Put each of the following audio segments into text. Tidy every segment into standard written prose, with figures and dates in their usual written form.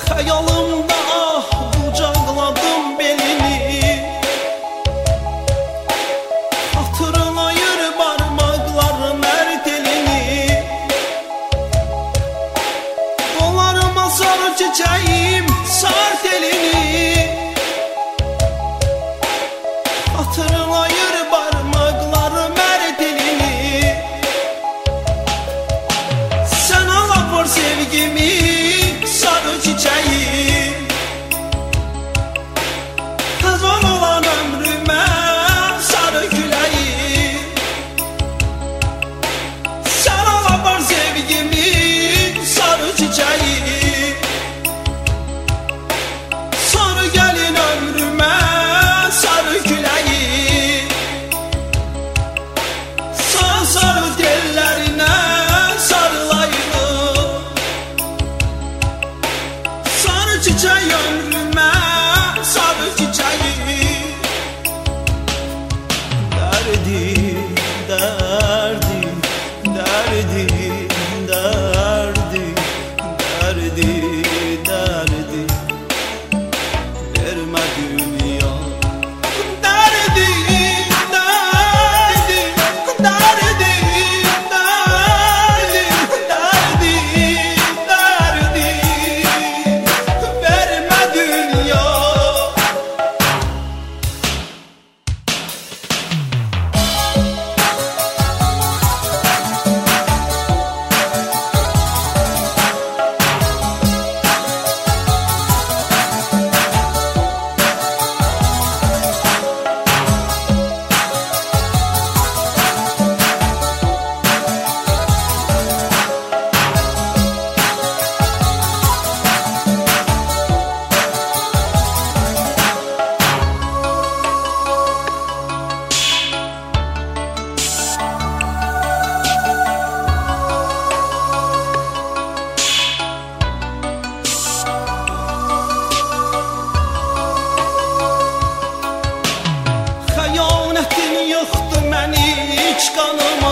Hayalımda kucakladım belini, hatırlayır parmaklarım her telini. Kollarıma sar çiçeğim, sar telini, hatırlayır parmaklarım her telini. Sen ağlatma sevgimi, sarı çiçeği, kazan olan ömrüme sarı küleği. Sen ağlatma sevgimi, sarı çiçeği, sarı gelin ömrüme sarı küleği. Sarı sarı tellerine sarılaydım, sarı çiçeği ömrüme sarı çiçeği. Derdim, derdim, derdim, derdim, derdim, derdim, verme dünya. Derdim, derdim, derdim, derdim, derdim, derdim, verme dünya. Xəyanətin yıxdı məni iç qanıma,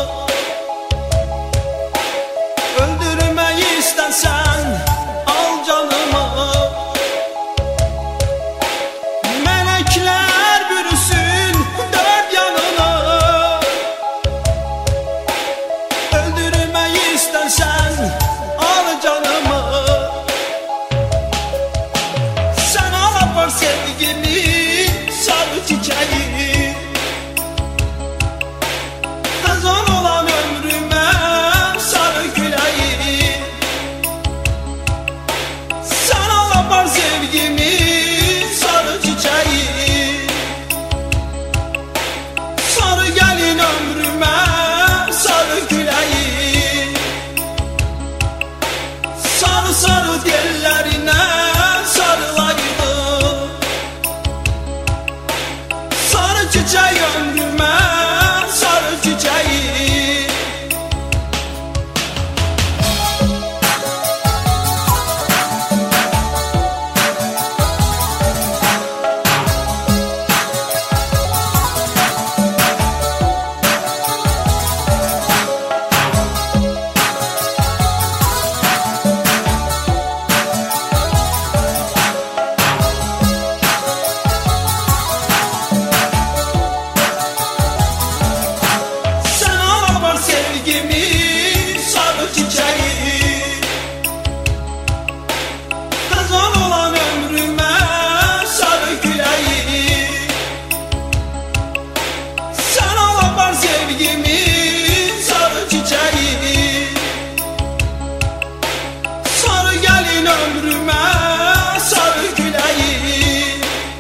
öldürmək istəsən al canıma. Mələklər bürüsün dörd yanına, öldürmək istəsən al canıma. Sen ağlatma sevgimi, sarı çiçeği, kazan olan ömrüme sarı küleği. Sen ağlatma sevgimi, sarı çiçeği, sarı gelin ömrüme sarı küleği. Sarı sarı tellerine sarılaydım, sarı çiçeği ömrüme sarı çiçeği. Sen ağlatma sevgimi, sarı çiçeği, kazan olan ömrüme sarı küleği. Sen ağlatma sevgimi, sarı çiçeği, sarı gelin ömrüme sarı küleği.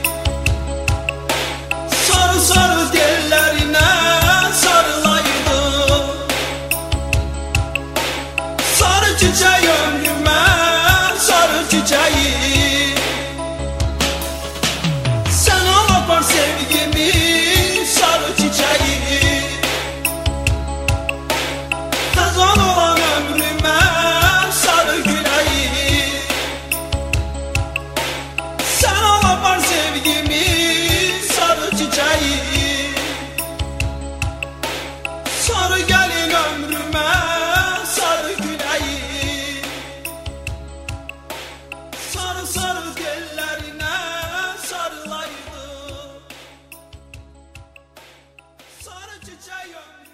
Sarı sarı tellerine sarılaydım, sarı çiçeği ömrüme sarı çiçeği. Sen ağlatma sevgimi, sarı çiçeği, kazan olan ömrüme sarı küleği. Sen ağlatma sevgimi, sarı çiçeği, sarı gelin ömrüme sarı küleği. sarı çiçeği ömrüme